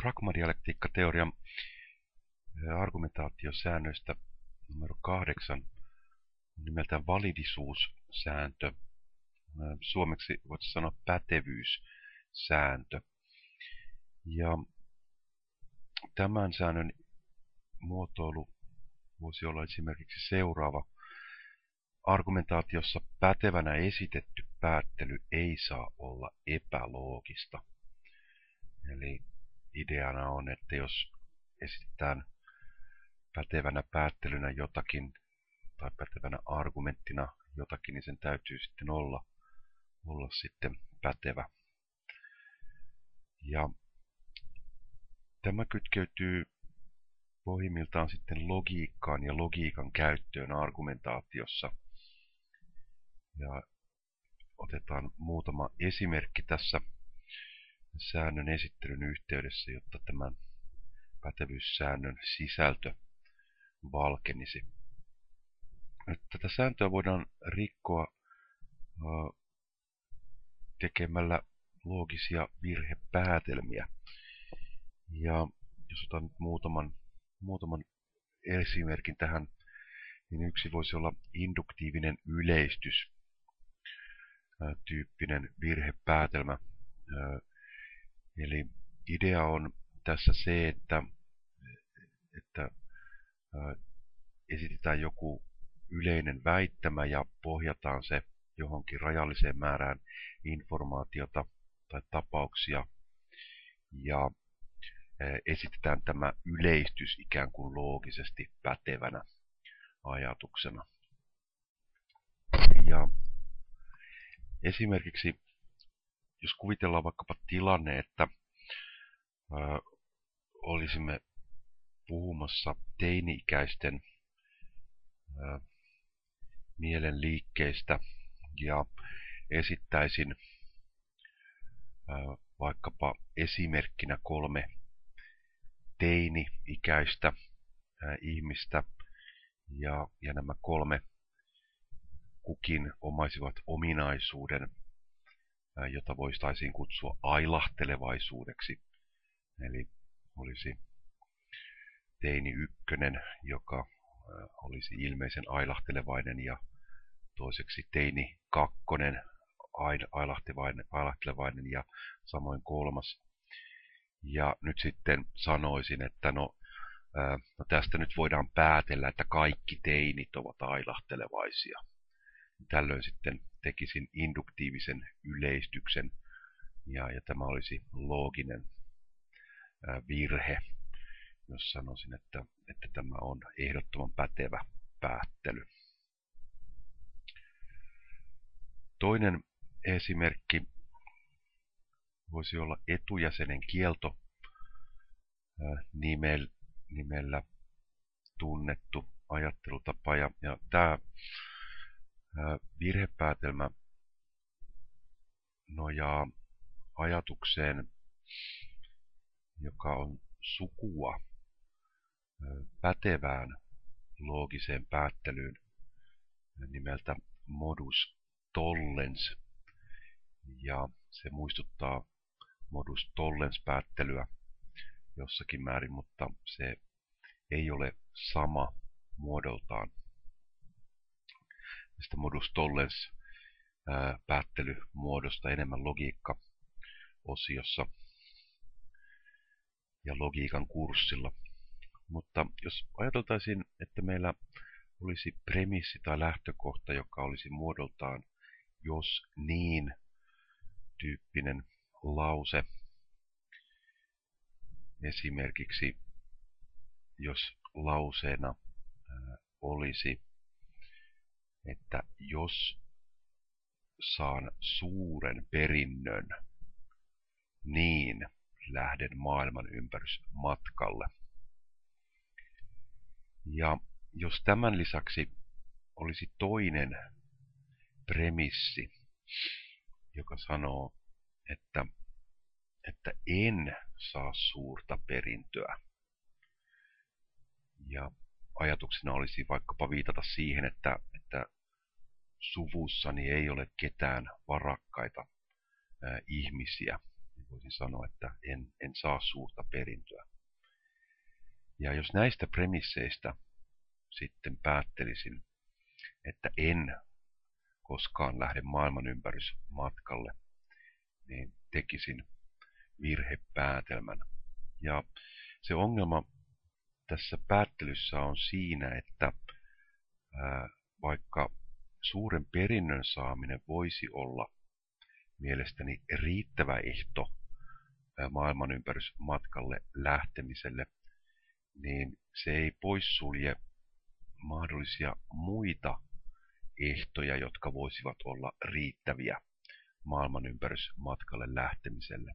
pragmadialektiikkateorian argumentaatiosäännöistä numero 8 on nimeltään validisuussääntö. Suomeksi voisi sanoa pätevyyssääntö. Ja tämän säännön muotoilu voisi olla esimerkiksi seuraava. Argumentaatiossa pätevänä esitetty päättely ei saa olla epäloogista. Eli ideana on, että jos esitetään pätevänä päättelynä jotakin tai pätevänä argumenttina jotakin, niin sen täytyy sitten olla sitten pätevä. Ja tämä kytkeytyy pohjimmiltaan sitten logiikkaan ja logiikan käyttöön argumentaatiossa. Ja otetaan muutama esimerkki tässä säännön esittelyn yhteydessä, jotta tämän pätevyyssäännön sisältö valkenisi. Nyt tätä sääntöä voidaan rikkoa tekemällä loogisia virhepäätelmiä. Ja jos otan nyt muutaman esimerkin tähän, niin yksi voisi olla induktiivinen yleistys tyyppinen virhepäätelmä. Eli idea on tässä se, että esitetään joku yleinen väittämä ja pohjataan se johonkin rajalliseen määrään informaatiota tai tapauksia ja esitetään tämä yleistys ikään kuin loogisesti pätevänä ajatuksena. Ja esimerkiksi jos kuvitellaan vaikkapa tilanne, että olisimme puhumassa teini-ikäisten mielenliikkeistä ja esittäisin vaikkapa esimerkkinä 3 teini-ikäistä ihmistä ja nämä 3 kukin omaisivat ominaisuuden, jota voitaisiin kutsua ailahtelevaisuudeksi. Eli olisi teini 1, joka olisi ilmeisen ailahtelevainen, ja toiseksi teini 2, ailahtelevainen ja samoin 3. Ja nyt sitten sanoisin, että no tästä nyt voidaan päätellä, että kaikki teinit ovat ailahtelevaisia. Tällöin sitten tekisin induktiivisen yleistyksen ja tämä olisi looginen virhe, jos sanoisin, että tämä on ehdottoman pätevä päättely. Toinen esimerkki voisi olla etujäsenen kielto nimellä tunnettu ajattelutapa. Ja tämä virhepäätelmä nojaa ajatukseen, joka on sukua pätevään loogiseen päättelyyn nimeltä modus tollens. Ja se muistuttaa modus tollens päättelyä jossakin määrin, mutta se ei ole sama muodoltaan. Tästä modus tollens päättelymuodosta enemmän logiikka-osiossa ja logiikan kurssilla. Mutta jos ajateltaisiin, että meillä olisi premissi tai lähtökohta, joka olisi muodoltaan jos niin tyyppinen lause. Esimerkiksi jos lauseena olisi, että jos saan suuren perinnön, niin lähden maailman ympärysmatkalle. Ja jos tämän lisäksi olisi toinen premissi, joka sanoo, että en saa suurta perintöä. Ja ajatuksena olisi vaikkapa viitata siihen, että suvussani ei ole ketään varakkaita ihmisiä. voisin sanoa, että en saa suurta perintöä. Ja jos näistä premisseistä sitten päättelisin, että en koskaan lähde maailmanympärysmatkalle, niin tekisin virhepäätelmän. Ja se ongelma tässä päättelyssä on siinä, että vaikka suuren perinnön saaminen voisi olla mielestäni riittävä ehto maailmanympärysmatkalle lähtemiselle, niin se ei poissulje mahdollisia muita ehtoja, jotka voisivat olla riittäviä maailmanympärysmatkalle lähtemiselle.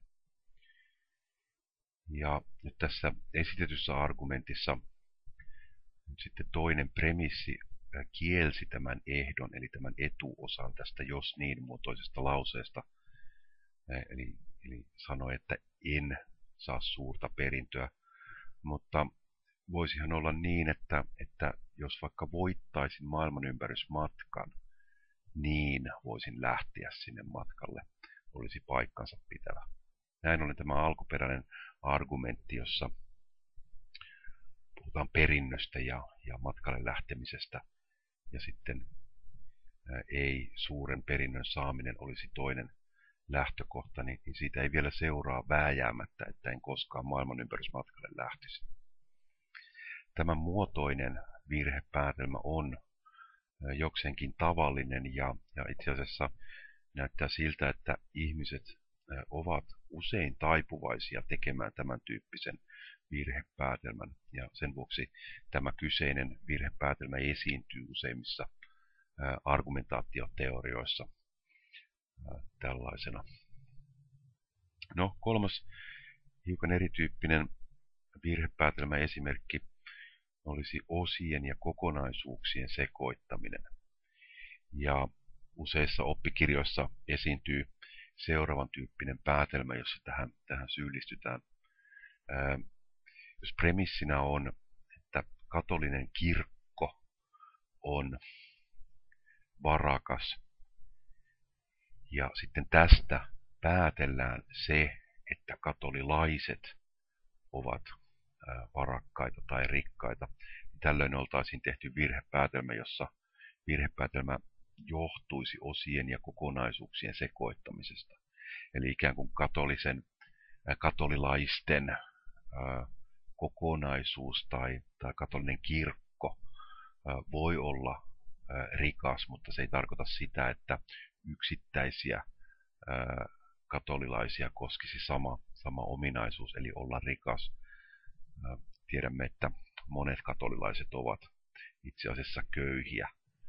Ja nyt tässä esitetyssä argumentissa nyt sitten toinen premissi kielsi tämän ehdon, eli tämän etuosan tästä jos niin muotoisesta lauseesta, eli sanoi, että en saa suurta perintöä, mutta voisihan olla niin, että jos vaikka voittaisin maailmanympärysmatkan, niin voisin lähteä sinne matkalle, olisi paikkansa pitävä. Näin ollen tämä alkuperäinen argumentti, jossa puhutaan perinnöstä ja matkalle lähtemisestä, ja sitten ei suuren perinnön saaminen olisi toinen lähtökohta, niin siitä ei vielä seuraa vääjäämättä, että en koskaan maailmanympärysmatkalle lähtisi. Tämän muotoinen virhepäätelmä on jokseenkin tavallinen ja itse asiassa näyttää siltä, että ihmiset ovat usein taipuvaisia tekemään tämän tyyppisen virhepäätelmän, ja sen vuoksi tämä kyseinen virhepäätelmä esiintyy useimmissa argumentaatioteorioissa tällaisena. No, kolmas hiukan erityyppinen virhepäätelmäesimerkki olisi osien ja kokonaisuuksien sekoittaminen. Ja useissa oppikirjoissa esiintyy seuraavan tyyppinen päätelmä, jossa tähän syyllistytään. Jos premissinä on, että katolinen kirkko on varakas, ja sitten tästä päätellään se, että katolilaiset ovat varakkaita tai rikkaita, niin tällöin oltaisiin tehty virhepäätelmä, jossa virhepäätelmä johtuisi osien ja kokonaisuuksien sekoittamisesta. Eli ikään kuin katolilaisten kokonaisuus tai katolinen kirkko voi olla rikas, mutta se ei tarkoita sitä, että yksittäisiä katolilaisia koskisi sama ominaisuus, eli olla rikas. Tiedämme, että monet katolilaiset ovat itse asiassa köyhiä.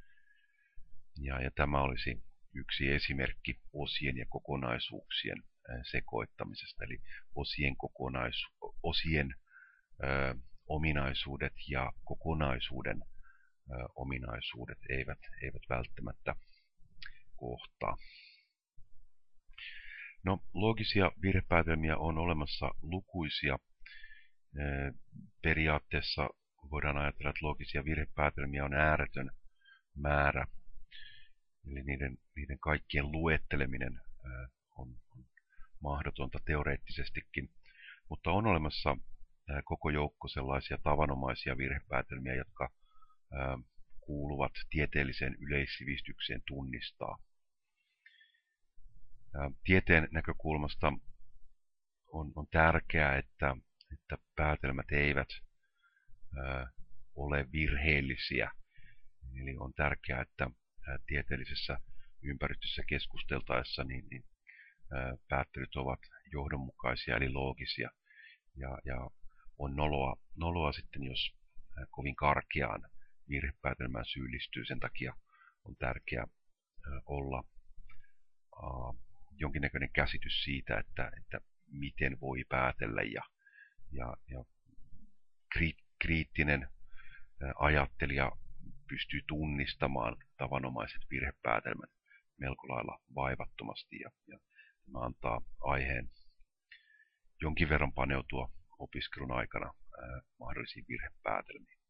Ja tämä olisi yksi esimerkki osien ja kokonaisuuksien sekoittamisesta, eli osien ominaisuudet ja kokonaisuuden ominaisuudet eivät välttämättä kohtaa. No, loogisia virhepäätelmiä on olemassa lukuisia. Periaatteessa voidaan ajatella, että loogisia virhepäätelmiä on ääretön määrä. Eli niiden kaikkien luetteleminen on mahdotonta teoreettisestikin. Mutta on olemassa koko joukko sellaisia tavanomaisia virhepäätelmiä, jotka kuuluvat tieteelliseen yleissivistykseen tunnistaa. Tieteen näkökulmasta on tärkeää, että päätelmät eivät ole virheellisiä. Eli on tärkeää, että tieteellisessä ympäristössä keskusteltaessa niin päättelyt ovat johdonmukaisia eli loogisia. Ja on noloa sitten, jos kovin karkeaan virhepäätelmään syyllistyy. Sen takia on tärkeää olla jonkinnäköinen käsitys siitä, että miten voi päätellä ja kriittinen ajattelija pystyy tunnistamaan tavanomaiset virhepäätelmät melko lailla vaivattomasti ja tämä antaa aiheen jonkin verran paneutua opiskelun aikana mahdollisiin virhepäätelmiin.